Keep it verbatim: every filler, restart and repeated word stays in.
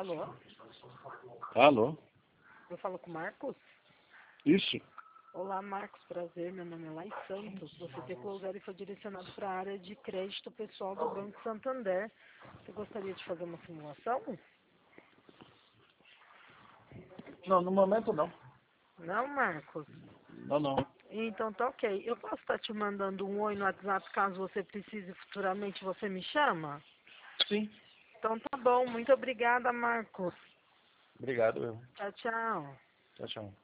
Alô? Alô? Eu falo com o Marcos? Isso? Olá, Marcos. Prazer. Meu nome é Lai Santos. Você tem lugar e foi direcionado para a área de crédito pessoal do Banco Santander. Você gostaria de fazer uma simulação? Não, no momento não. Não, Marcos? Não, não. Então tá ok. Eu posso estar te mandando um oi no WhatsApp caso você precise futuramente, você me chama? Sim. Então tá bom. Muito obrigada, Marcos. Obrigado, eu. Tchau, tchau. Tchau, tchau.